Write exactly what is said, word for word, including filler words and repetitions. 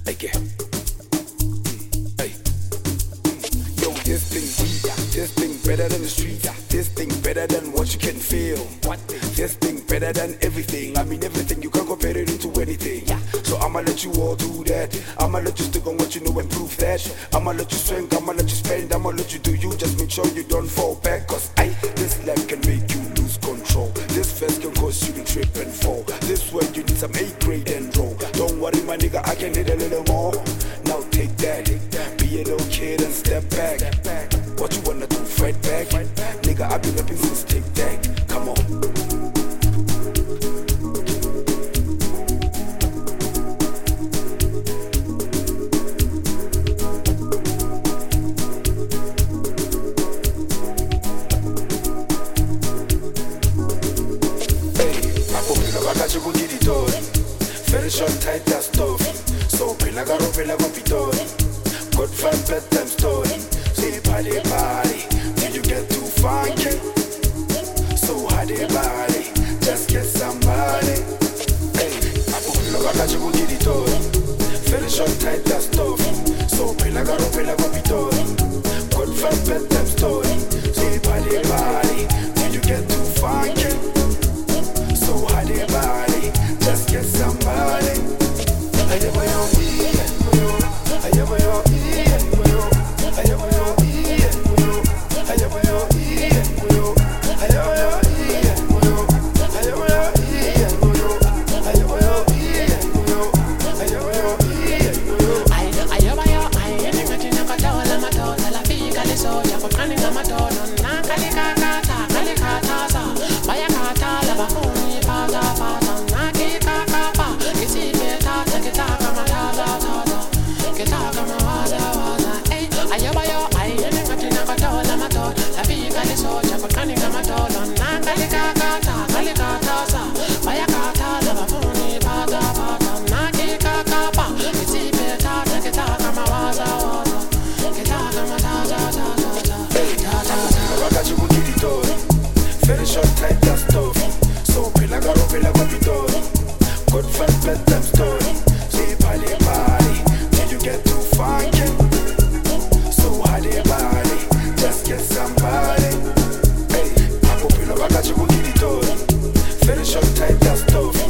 Again. Hey. Yo, this thing deep, this thing better than the street, this thing better than what you can feel. What thing? This thing better than everything. I mean everything, you can't compare it into anything. Yeah. So I'ma let you all do that. I'ma let you stick on what you know and prove that. I'ma let you swing, I'ma let you spend, I'ma let you do you. Just make sure you don't fall back, cause I, this life can make you lose control. This fest can cause you to trip and fall. This one you need some A grade and roll. Don't worry my nigga, I can hit a little more. Now take that, be a little kid and step back. What you wanna do, fight back? Nigga, I been rapping since Tic Tac. Come on. Very short, tight, that's tough. So pila garo pila compitori. Good fun, bedtime story. Say party, party, till you get too funky. So hardy, body, just get somebody. Hey, ako pila bakache kugiditori. Very short, tight, that's tough. So pila garo pila compitori. Good fun, bedtime story. Say party, party, till you get too funky. So hardy, body, just get somebody. I am my own, I am my own, I am my own, I am my own, very short, tight, that's tough. So pila garo pila compitori. Good fun, bedtime story. Say party, party, till you get too funky. So hardy, body, just get somebody. Hey, ako pila bakache kugiditori. Very short, tight, that's tough.